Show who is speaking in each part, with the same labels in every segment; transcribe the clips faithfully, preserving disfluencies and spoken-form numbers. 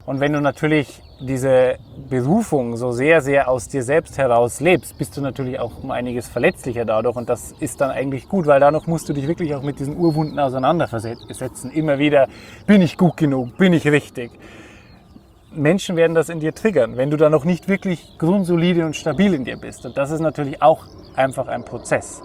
Speaker 1: Und wenn du natürlich diese Berufung so sehr, sehr aus dir selbst heraus lebst, bist du natürlich auch um einiges verletzlicher dadurch. Und das ist dann eigentlich gut, weil dadurch musst du dich wirklich auch mit diesen Urwunden auseinandersetzen. Immer wieder, bin ich gut genug, bin ich richtig? Menschen werden das in dir triggern, wenn du da noch nicht wirklich grundsolide und stabil in dir bist. Und das ist natürlich auch einfach ein Prozess.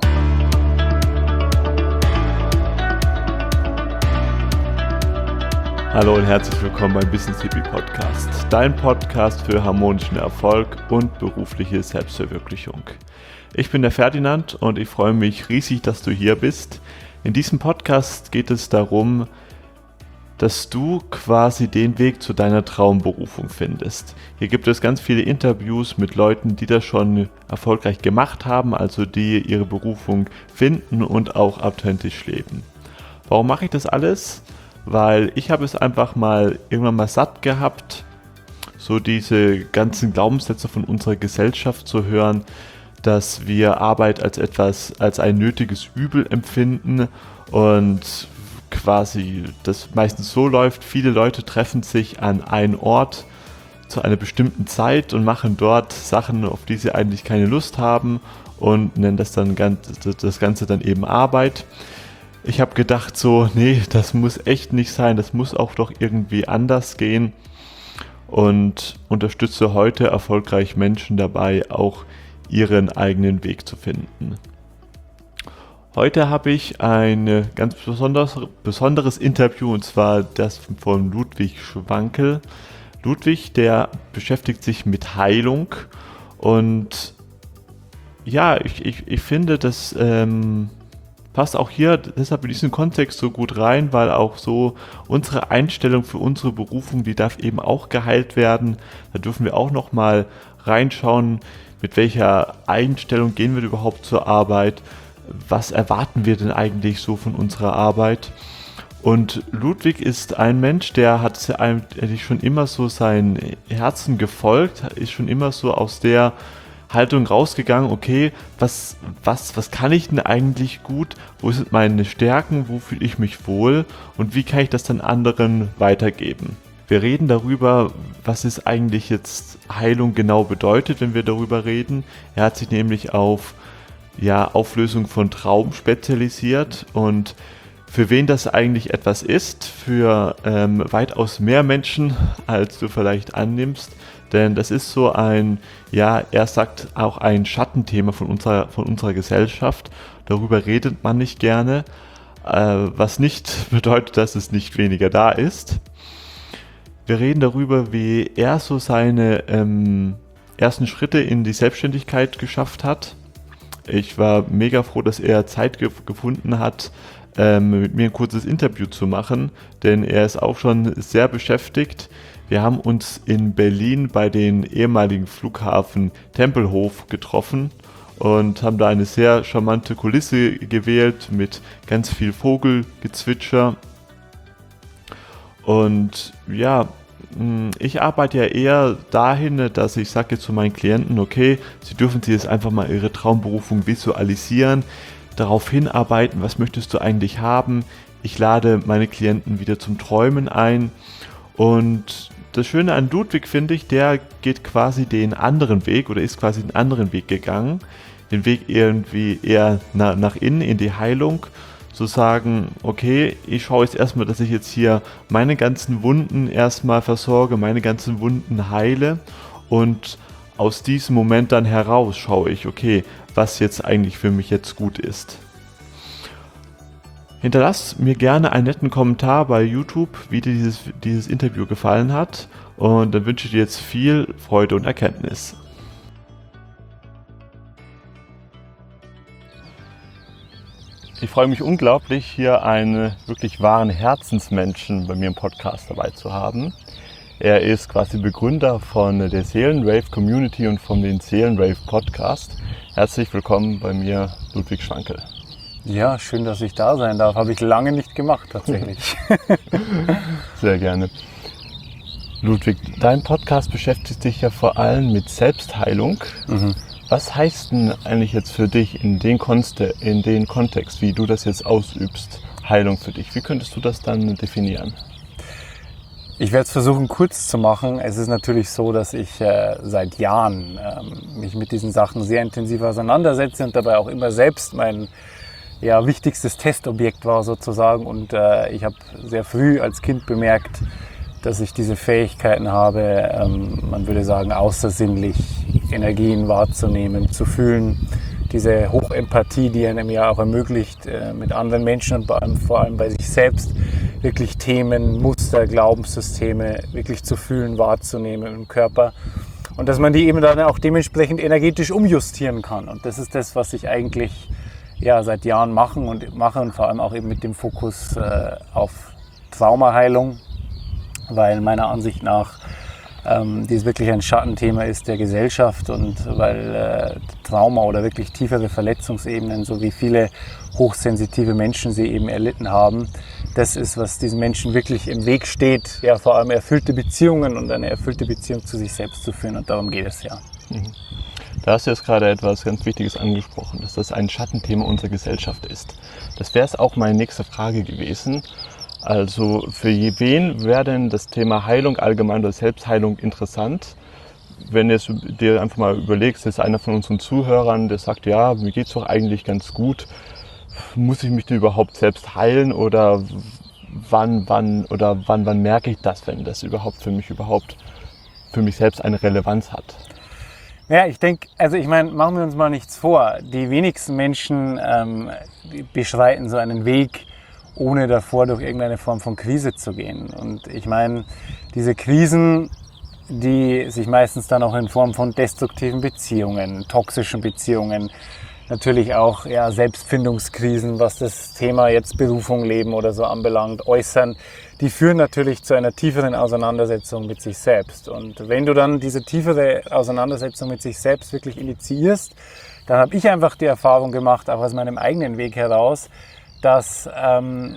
Speaker 2: Hallo und herzlich willkommen beim Business Hippie Podcast, dein Podcast für harmonischen Erfolg und berufliche Selbstverwirklichung. Ich bin der Ferdinand und ich freue mich riesig, dass du hier bist. In diesem Podcast geht es darum, dass du quasi den Weg zu deiner Traumberufung findest. Hier gibt es ganz viele Interviews mit Leuten, die das schon erfolgreich gemacht haben, also die ihre Berufung finden und auch authentisch leben. Warum mache ich das alles? Weil ich habe es einfach mal irgendwann mal satt gehabt, so diese ganzen Glaubenssätze von unserer Gesellschaft zu hören, dass wir Arbeit als etwas, als ein nötiges Übel empfinden und quasi das meistens so läuft, viele Leute treffen sich an einen Ort zu einer bestimmten Zeit und machen dort Sachen, auf die sie eigentlich keine Lust haben und nennen das dann das Ganze dann eben Arbeit. Ich habe gedacht so, nee, das muss echt nicht sein, das muss auch doch irgendwie anders gehen und unterstütze heute erfolgreich Menschen dabei, auch ihren eigenen Weg zu finden. Heute habe ich ein ganz besonderes, besonderes Interview und zwar das von Ludwig Schwankel. Ludwig, der beschäftigt sich mit Heilung und ja, ich, ich, ich finde, dass ähm, passt auch hier deshalb in diesen Kontext so gut rein, weil auch so unsere Einstellung für unsere Berufung, die darf eben auch geheilt werden. Da dürfen wir auch nochmal reinschauen, mit welcher Einstellung gehen wir überhaupt zur Arbeit, was erwarten wir denn eigentlich so von unserer Arbeit. Und Ludwig ist ein Mensch, der hat eigentlich schon immer so sein Herzen gefolgt, ist schon immer so aus der Haltung rausgegangen, okay, was, was, was kann ich denn eigentlich gut, wo sind meine Stärken, wo fühle ich mich wohl und wie kann ich das dann anderen weitergeben. Wir reden darüber, was es eigentlich jetzt Heilung genau bedeutet, wenn wir darüber reden. Er hat sich nämlich auf ja, Auflösung von Traum spezialisiert und für wen das eigentlich etwas ist, für ähm, weitaus mehr Menschen, als du vielleicht annimmst. Denn das ist so ein, ja, er sagt auch ein Schattenthema von unserer, von unserer Gesellschaft. Darüber redet man nicht gerne, äh, was nicht bedeutet, dass es nicht weniger da ist. Wir reden darüber, wie er so seine ähm, ersten Schritte in die Selbstständigkeit geschafft hat. Ich war mega froh, dass er Zeit ge- gefunden hat, ähm, mit mir ein kurzes Interview zu machen, denn er ist auch schon sehr beschäftigt. Wir haben uns in Berlin bei den ehemaligen Flughafen Tempelhof getroffen und haben da eine sehr charmante Kulisse gewählt mit ganz viel Vogelgezwitscher. Und ja, ich arbeite ja eher dahin, dass ich sage zu meinen Klienten, okay, sie dürfen sich jetzt einfach mal ihre Traumberufung visualisieren, darauf hinarbeiten, was möchtest du eigentlich haben. Ich lade meine Klienten wieder zum Träumen ein. Und das Schöne an Ludwig finde ich, der geht quasi den anderen Weg oder ist quasi den anderen Weg gegangen. Den Weg irgendwie eher na, nach innen in die Heilung. Zu sagen, okay, ich schaue jetzt erstmal, dass ich jetzt hier meine ganzen Wunden erstmal versorge, meine ganzen Wunden heile. Und aus diesem Moment dann heraus schaue ich, okay, was jetzt eigentlich für mich jetzt gut ist. Hinterlass mir gerne einen netten Kommentar bei YouTube, wie dir dieses, dieses Interview gefallen hat. Und dann wünsche ich dir jetzt viel Freude und Erkenntnis. Ich freue mich unglaublich, hier einen wirklich wahren Herzensmenschen bei mir im Podcast dabei zu haben. Er ist quasi Begründer von der Seelenrave Community und von den Seelenrave Podcast. Herzlich willkommen bei mir, Ludwig Schwankel.
Speaker 1: Ja, schön, dass ich da sein darf. Habe ich lange nicht gemacht, tatsächlich.
Speaker 2: Sehr gerne. Ludwig, dein Podcast beschäftigt sich ja vor allem mit Selbstheilung. Mhm. Was heißt denn eigentlich jetzt für dich in den, Konste, in den Kontext, wie du das jetzt ausübst, Heilung für dich? Wie könntest du das dann definieren?
Speaker 1: Ich werde es versuchen, kurz zu machen. Es ist natürlich so, dass ich äh, seit Jahren ähm, mich mit diesen Sachen sehr intensiv auseinandersetze und dabei auch immer selbst mein ja, wichtigstes Testobjekt war sozusagen. Und äh, ich habe sehr früh als Kind bemerkt, dass ich diese Fähigkeiten habe, ähm, man würde sagen, außersinnlich Energien wahrzunehmen, zu fühlen. Diese Hochempathie, die einem ja auch ermöglicht, äh, mit anderen Menschen und bei allem, vor allem bei sich selbst wirklich Themen, Muster, Glaubenssysteme wirklich zu fühlen, wahrzunehmen im Körper. Und dass man die eben dann auch dementsprechend energetisch umjustieren kann. Und das ist das, was ich eigentlich ja, seit Jahren machen und mache und vor allem auch eben mit dem Fokus äh, auf Traumaheilung, weil meiner Ansicht nach ähm, dies wirklich ein Schattenthema ist der Gesellschaft und weil äh, Trauma oder wirklich tiefere Verletzungsebenen, so wie viele hochsensitive Menschen sie eben erlitten haben, das ist, was diesen Menschen wirklich im Weg steht, ja, vor allem erfüllte Beziehungen und eine erfüllte Beziehung zu sich selbst zu führen, und darum geht es ja.
Speaker 2: Mhm. Da hast du jetzt gerade etwas ganz Wichtiges angesprochen, dass das ein Schattenthema unserer Gesellschaft ist. Das wäre es auch meine nächste Frage gewesen. Also für wen wäre denn das Thema Heilung allgemein oder Selbstheilung interessant? Wenn du dir einfach mal überlegst, ist einer von unseren Zuhörern, der sagt, ja, mir geht es doch eigentlich ganz gut, muss ich mich denn überhaupt selbst heilen oder wann, wann oder wann, wann merke ich das, wenn das überhaupt für mich überhaupt für mich selbst eine Relevanz hat?
Speaker 1: Ja, ich denke, also ich meine, machen wir uns mal nichts vor. Die wenigsten Menschen ähm, beschreiten so einen Weg, ohne davor durch irgendeine Form von Krise zu gehen. Und ich meine, diese Krisen, die sich meistens dann auch in Form von destruktiven Beziehungen, toxischen Beziehungen, natürlich auch ja, Selbstfindungskrisen, was das Thema jetzt Berufung, Leben oder so anbelangt, äußern, die führen natürlich zu einer tieferen Auseinandersetzung mit sich selbst. Und wenn du dann diese tiefere Auseinandersetzung mit sich selbst wirklich initiierst, dann habe ich einfach die Erfahrung gemacht, auch aus meinem eigenen Weg heraus, dass ähm,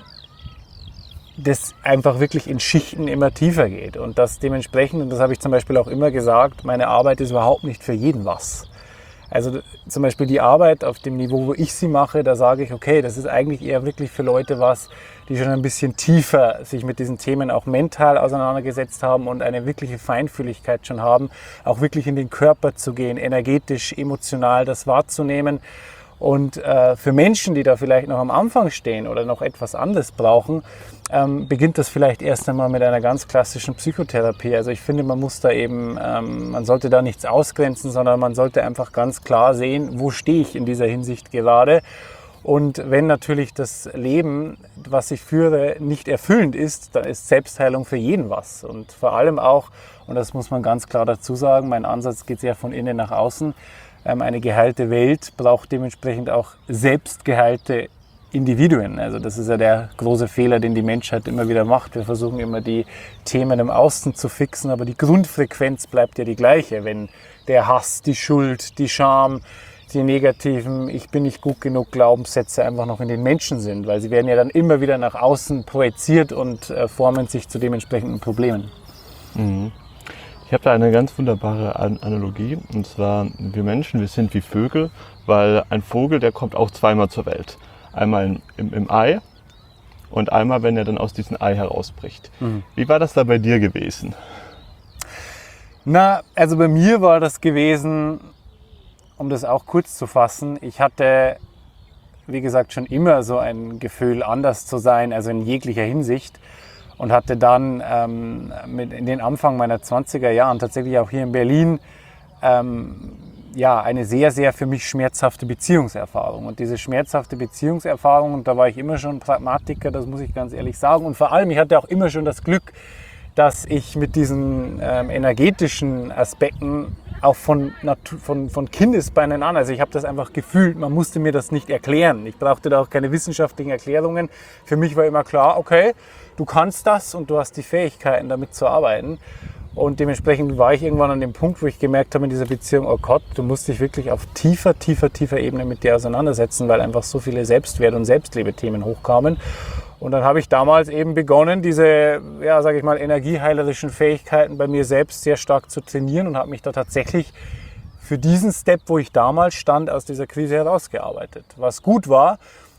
Speaker 1: das einfach wirklich in Schichten immer tiefer geht. Und dass dementsprechend, und das habe ich zum Beispiel auch immer gesagt, meine Arbeit ist überhaupt nicht für jeden was. Also zum Beispiel die Arbeit auf dem Niveau, wo ich sie mache, da sage ich, okay, das ist eigentlich eher wirklich für Leute was, die schon ein bisschen tiefer sich mit diesen Themen auch mental auseinandergesetzt haben und eine wirkliche Feinfühligkeit schon haben, auch wirklich in den Körper zu gehen, energetisch, emotional das wahrzunehmen. Und äh, für Menschen, die da vielleicht noch am Anfang stehen oder noch etwas anderes brauchen, ähm, beginnt das vielleicht erst einmal mit einer ganz klassischen Psychotherapie. Also ich finde, man muss da eben, ähm, man sollte da nichts ausgrenzen, sondern man sollte einfach ganz klar sehen, wo stehe ich in dieser Hinsicht gerade. Und wenn natürlich das Leben, was ich führe, nicht erfüllend ist, dann ist Selbstheilung für jeden was. Und vor allem auch, und das muss man ganz klar dazu sagen, mein Ansatz geht sehr von innen nach außen. Eine geheilte Welt braucht dementsprechend auch selbst geheilte Individuen. Also das ist ja der große Fehler, den die Menschheit immer wieder macht. Wir versuchen immer die Themen im Außen zu fixen, aber die Grundfrequenz bleibt ja die gleiche. Wenn der Hass, die Schuld, die Scham, die negativen Ich bin nicht gut genug Glaubenssätze einfach noch in den Menschen sind, weil sie werden ja dann immer wieder nach außen projiziert und äh, formen sich zu dementsprechenden Problemen. Mhm.
Speaker 2: Ich habe da eine ganz wunderbare Analogie, und zwar wir Menschen, wir sind wie Vögel, weil ein Vogel, der kommt auch zweimal zur Welt. Einmal im, im Ei und einmal, wenn er dann aus diesem Ei herausbricht. Mhm. Wie war das da bei dir gewesen?
Speaker 1: Na, also bei mir war das gewesen, um das auch kurz zu fassen, ich hatte, wie gesagt, schon immer so ein Gefühl, anders zu sein, also in jeglicher Hinsicht. Und hatte dann ähm, mit in den Anfang meiner zwanziger Jahren tatsächlich auch hier in Berlin ähm, ja, eine sehr, sehr für mich schmerzhafte Beziehungserfahrung. Und diese schmerzhafte Beziehungserfahrung, und da war ich immer schon Pragmatiker, das muss ich ganz ehrlich sagen. Und vor allem, ich hatte auch immer schon das Glück, dass ich mit diesen ähm, energetischen Aspekten auch von, von, von Kindesbeinen an, also ich habe das einfach gefühlt, man musste mir das nicht erklären. Ich brauchte da auch keine wissenschaftlichen Erklärungen. Für mich war immer klar, okay, du kannst das und du hast die Fähigkeiten, damit zu arbeiten. Und dementsprechend war ich irgendwann an dem Punkt, wo ich gemerkt habe in dieser Beziehung, oh Gott, du musst dich wirklich auf tiefer, tiefer, tiefer Ebene mit dir auseinandersetzen, weil einfach so viele Selbstwert- und Selbstliebe-Themen hochkamen. Und dann habe ich damals eben begonnen, diese, ja, sage ich mal, energieheilerischen Fähigkeiten bei mir selbst sehr stark zu trainieren und habe mich da tatsächlich für diesen Step, wo ich damals stand, aus dieser Krise herausgearbeitet. Was gut war.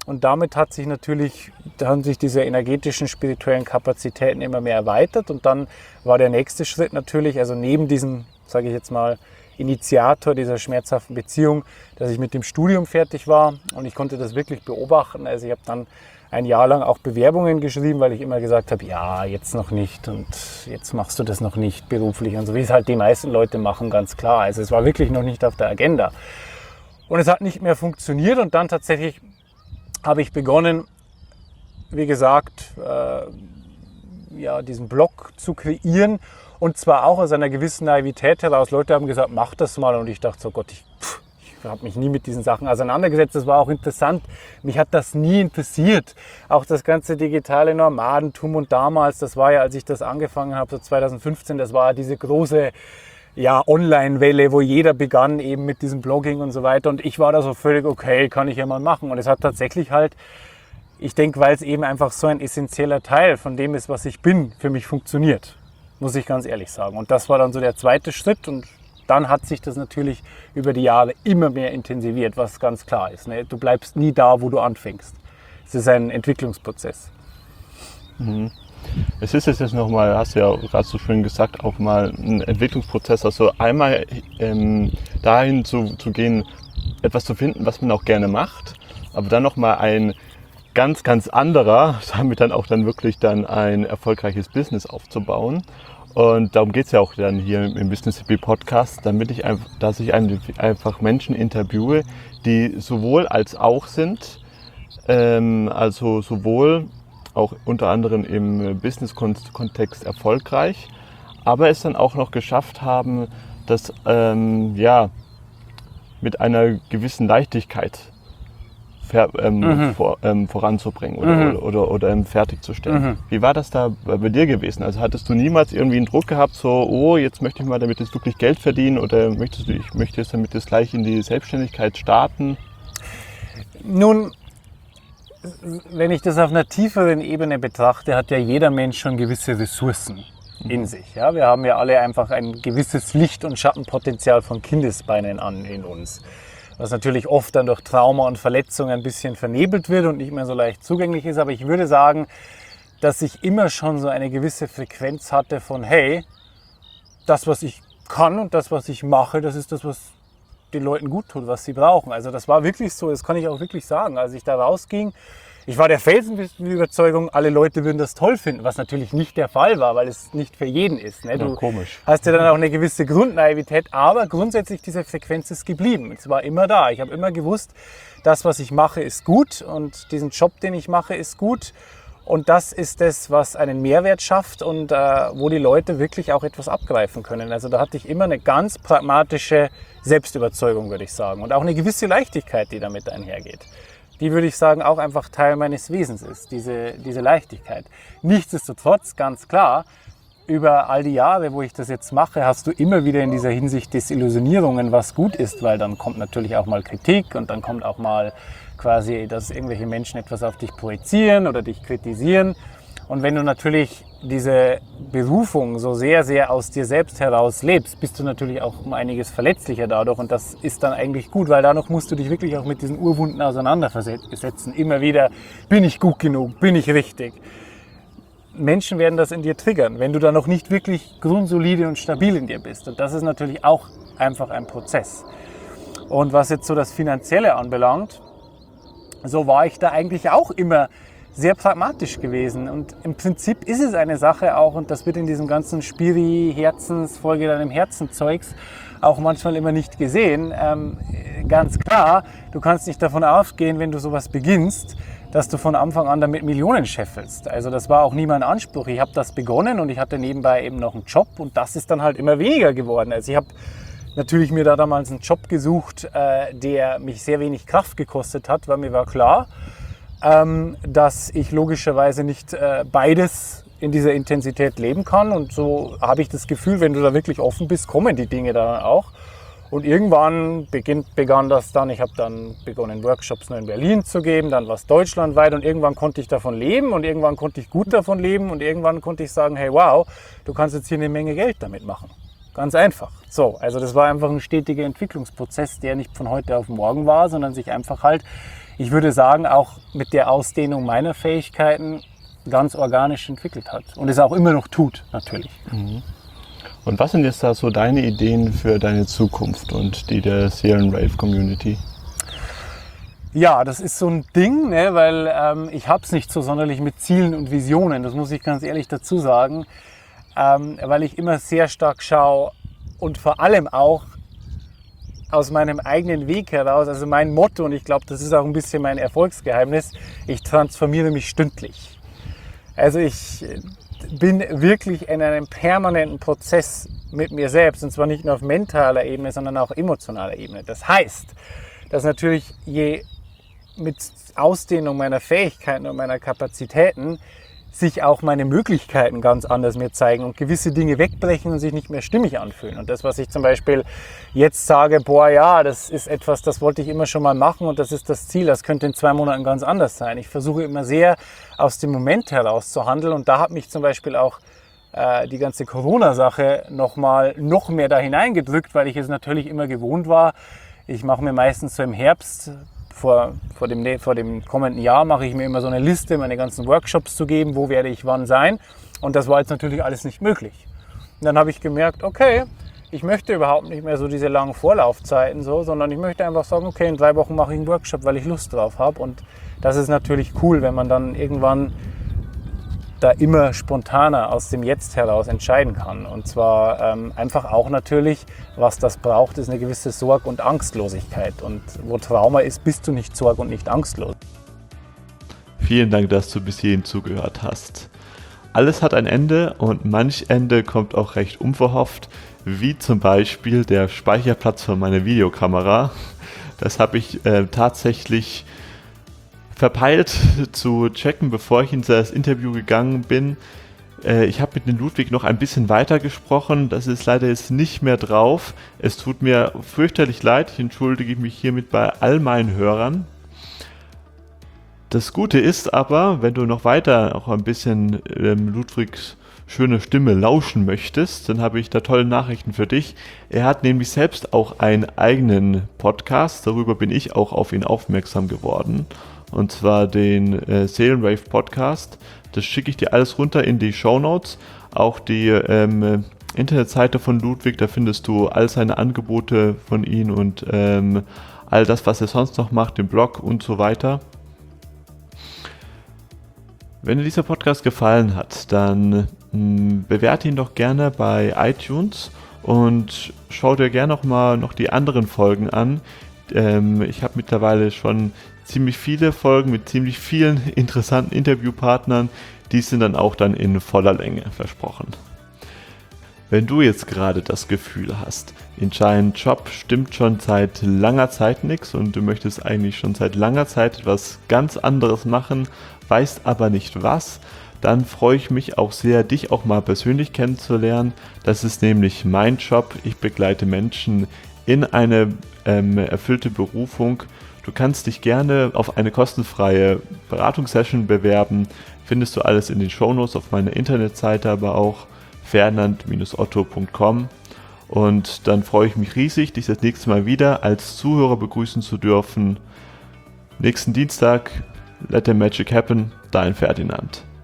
Speaker 1: Und damit hat sich natürlich, da haben sich diese energetischen, spirituellen Kapazitäten immer mehr erweitert. Und dann war der nächste Schritt natürlich, also neben diesem, sage ich jetzt mal, Initiator dieser schmerzhaften Beziehung, dass ich mit dem Studium fertig war. Und ich konnte das wirklich beobachten. Also ich habe dann ein Jahr lang auch Bewerbungen geschrieben, weil ich immer gesagt habe, ja, jetzt noch nicht und jetzt machst du das noch nicht beruflich und so, wie es halt die meisten Leute machen, ganz klar. Also es war wirklich noch nicht auf der Agenda. Und es hat nicht mehr funktioniert und dann tatsächlich habe ich begonnen, wie gesagt, äh, ja, diesen Blog zu kreieren und zwar auch aus einer gewissen Naivität heraus. Leute haben gesagt, mach das mal und ich dachte so, Gott, ich, pff, ich habe mich nie mit diesen Sachen auseinandergesetzt. Das war auch interessant. Mich hat das nie interessiert. Auch das ganze digitale Nomadentum und damals, das war ja, als ich das angefangen habe, so zwanzig fünfzehn, das war diese große ja, Online-Welle, wo jeder begann eben mit diesem Blogging und so weiter. Und ich war da so völlig, okay, kann ich ja mal machen. Und es hat tatsächlich halt, ich denke, weil es eben einfach so ein essentieller Teil von dem ist, was ich bin, für mich funktioniert. Muss ich ganz ehrlich sagen. Und das war dann so der zweite Schritt. Und dann hat sich das natürlich über die Jahre immer mehr intensiviert, was ganz klar ist. Ne? Du bleibst nie da, wo du anfängst. Es ist ein Entwicklungsprozess.
Speaker 2: Mhm. Es ist jetzt nochmal, hast du ja gerade so schön gesagt, auch mal ein Entwicklungsprozess, also einmal ähm, dahin zu, zu gehen, etwas zu finden, was man auch gerne macht, aber dann nochmal ein ganz, ganz anderer, damit dann auch dann wirklich dann ein erfolgreiches Business aufzubauen. Und darum geht es ja auch dann hier im Business Hippie Podcast, damit ich einfach, dass ich einfach Menschen interviewe, die sowohl als auch sind, ähm, also sowohl auch unter anderem im Business-Kontext erfolgreich, aber es dann auch noch geschafft haben, das ähm, ja, mit einer gewissen Leichtigkeit ver, ähm,
Speaker 1: mhm.
Speaker 2: vor, ähm, voranzubringen oder,
Speaker 1: mhm.
Speaker 2: oder, oder, oder ähm, fertigzustellen.
Speaker 1: Mhm.
Speaker 2: Wie war das da bei dir gewesen? Also hattest du niemals irgendwie einen Druck gehabt, so, oh, jetzt möchte ich mal damit jetzt wirklich Geld verdienen oder möchtest du, ich möchte jetzt damit jetzt gleich in die Selbstständigkeit starten?
Speaker 1: Nun, wenn ich das auf einer tieferen Ebene betrachte, hat ja jeder Mensch schon gewisse Ressourcen in sich. Ja? Wir haben ja alle einfach ein gewisses Licht- und Schattenpotenzial von Kindesbeinen an in uns, was natürlich oft dann durch Trauma und Verletzungen ein bisschen vernebelt wird und nicht mehr so leicht zugänglich ist. Aber ich würde sagen, dass ich immer schon so eine gewisse Frequenz hatte von, hey, das, was ich kann und das, was ich mache, das ist das, was den Leuten gut tut, was sie brauchen. Also das war wirklich so, das kann ich auch wirklich sagen. Als ich da rausging, ich war der felsenfesten Überzeugung, alle Leute würden das toll finden, was natürlich nicht der Fall war, weil es nicht für jeden ist. Ne? Du
Speaker 2: ja, komisch.
Speaker 1: hast ja dann auch eine gewisse Grundnaivität, aber grundsätzlich diese Frequenz ist geblieben. Es war immer da. Ich habe immer gewusst, das, was ich mache, ist gut und diesen Job, den ich mache, ist gut. Und das ist es, was einen Mehrwert schafft und äh, wo die Leute wirklich auch etwas abgreifen können. Also da hatte ich immer eine ganz pragmatische Selbstüberzeugung, würde ich sagen. Und auch eine gewisse Leichtigkeit, die damit einhergeht. Die, würde ich sagen, auch einfach Teil meines Wesens ist, diese, diese Leichtigkeit. Nichtsdestotrotz, ganz klar, über all die Jahre, wo ich das jetzt mache, hast du immer wieder in dieser Hinsicht Desillusionierungen, was gut ist, weil dann kommt natürlich auch mal Kritik und dann kommt auch mal quasi, dass irgendwelche Menschen etwas auf dich projizieren oder dich kritisieren. Und wenn du natürlich diese Berufung so sehr, sehr aus dir selbst heraus lebst, bist du natürlich auch um einiges verletzlicher dadurch. Und das ist dann eigentlich gut, weil dadurch musst du dich wirklich auch mit diesen Urwunden auseinandersetzen. Immer wieder, bin ich gut genug, bin ich richtig? Menschen werden das in dir triggern, wenn du da noch nicht wirklich grundsolide und stabil in dir bist. Und das ist natürlich auch einfach ein Prozess. Und was jetzt so das Finanzielle anbelangt, so war ich da eigentlich auch immer sehr pragmatisch gewesen. Und im Prinzip ist es eine Sache auch, und das wird in diesem ganzen Spiri-Herzens, Folge deinem Herzen-Zeugs auch manchmal immer nicht gesehen. Ähm, ganz klar, du kannst nicht davon ausgehen, wenn du sowas beginnst, dass du von Anfang an damit Millionen scheffelst. Also das war auch nie mein Anspruch. Ich habe das begonnen und ich hatte nebenbei eben noch einen Job und das ist dann halt immer weniger geworden. Also ich habe natürlich mir da damals einen Job gesucht, äh, der mich sehr wenig Kraft gekostet hat, weil mir war klar, ähm, dass ich logischerweise nicht äh, beides in dieser Intensität leben kann. Und so habe ich das Gefühl, wenn du da wirklich offen bist, kommen die Dinge dann auch. Und irgendwann beginnt, begann das dann, ich habe dann begonnen, Workshops nur in Berlin zu geben, dann war es deutschlandweit und irgendwann konnte ich davon leben und irgendwann konnte ich gut davon leben und irgendwann konnte ich sagen, hey wow, du kannst jetzt hier eine Menge Geld damit machen. Ganz einfach. So, also das war einfach ein stetiger Entwicklungsprozess, der nicht von heute auf morgen war, sondern sich einfach halt ich würde sagen, auch mit der Ausdehnung meiner Fähigkeiten ganz organisch entwickelt hat und es auch immer noch tut, natürlich.
Speaker 2: Mhm. Und was sind jetzt da so deine Ideen für deine Zukunft und die der Seelenrave-Community?
Speaker 1: Ja, das ist so ein Ding, ne, weil ähm, ich habe es nicht so sonderlich mit Zielen und Visionen, das muss ich ganz ehrlich dazu sagen, ähm, weil ich immer sehr stark schaue und vor allem auch aus meinem eigenen Weg heraus, also mein Motto, und ich glaube, das ist auch ein bisschen mein Erfolgsgeheimnis, ich transformiere mich stündlich. Also ich bin wirklich in einem permanenten Prozess mit mir selbst, und zwar nicht nur auf mentaler Ebene, sondern auch emotionaler Ebene. Das heißt, dass natürlich je mit Ausdehnung meiner Fähigkeiten und meiner Kapazitäten sich auch meine Möglichkeiten ganz anders mir zeigen und gewisse Dinge wegbrechen und sich nicht mehr stimmig anfühlen. Und das, was ich zum Beispiel jetzt sage, boah, ja, das ist etwas, das wollte ich immer schon mal machen und das ist das Ziel, das könnte in zwei Monaten ganz anders sein. Ich versuche immer sehr aus dem Moment heraus zu handeln und da hat mich zum Beispiel auch äh, die ganze Corona-Sache noch mal noch mehr da hineingedrückt, weil ich es natürlich immer gewohnt war. Ich mache mir meistens so im Herbst, Vor, vor, dem, vor dem kommenden Jahr mache ich mir immer so eine Liste, meine ganzen Workshops zu geben, wo werde ich wann sein. Und das war jetzt natürlich alles nicht möglich. Und dann habe ich gemerkt, okay, ich möchte überhaupt nicht mehr so diese langen Vorlaufzeiten, so, sondern ich möchte einfach sagen, okay, in drei Wochen mache ich einen Workshop, weil ich Lust drauf habe. Und das ist natürlich cool, wenn man dann irgendwann da immer spontaner aus dem Jetzt heraus entscheiden kann. Und zwar ähm, einfach auch natürlich, was das braucht, ist eine gewisse Sorg- und Angstlosigkeit. Und wo Trauma ist, bist du nicht sorg- und nicht angstlos.
Speaker 2: Vielen Dank, dass du bis hierhin zugehört hast. Alles hat ein Ende und manch Ende kommt auch recht unverhofft, wie zum Beispiel der Speicherplatz von meiner Videokamera. Das habe ich äh, tatsächlich verpeilt zu checken, bevor ich in das Interview gegangen bin. Äh, ich habe mit dem Ludwig noch ein bisschen weiter gesprochen. Das ist leider jetzt nicht mehr drauf. Es tut mir fürchterlich leid. Ich entschuldige mich hiermit bei all meinen Hörern. Das Gute ist aber, wenn du noch weiter auch ein bisschen ähm, Ludwigs schöne Stimme lauschen möchtest, dann habe ich da tolle Nachrichten für dich. Er hat nämlich selbst auch einen eigenen Podcast. Darüber bin ich auch auf ihn aufmerksam geworden. Und zwar den äh, Seelenrave Podcast. Das schicke ich dir alles runter in die Shownotes. Auch die ähm, Internetseite von Ludwig, da findest du all seine Angebote von ihm und ähm, all das, was er sonst noch macht, den Blog und so weiter. Wenn dir dieser Podcast gefallen hat, dann mh, bewerte ihn doch gerne bei iTunes und schau dir gerne noch mal noch die anderen Folgen an. Ähm, ich habe mittlerweile schon ziemlich viele Folgen mit ziemlich vielen interessanten Interviewpartnern. Die sind dann auch dann in voller Länge versprochen. Wenn du jetzt gerade das Gefühl hast, in deinem Job stimmt schon seit langer Zeit nichts und du möchtest eigentlich schon seit langer Zeit etwas ganz anderes machen, weißt aber nicht was, dann freue ich mich auch sehr, dich auch mal persönlich kennenzulernen. Das ist nämlich mein Job. Ich begleite Menschen in eine ähm, erfüllte Berufung. Du kannst dich gerne auf eine kostenfreie Beratungssession bewerben. Findest du alles in den Shownotes auf meiner Internetseite, aber auch ferdinand Bindestrich otto Punkt com. Und dann freue ich mich riesig, dich das nächste Mal wieder als Zuhörer begrüßen zu dürfen. Nächsten Dienstag, Let the Magic Happen, dein Ferdinand.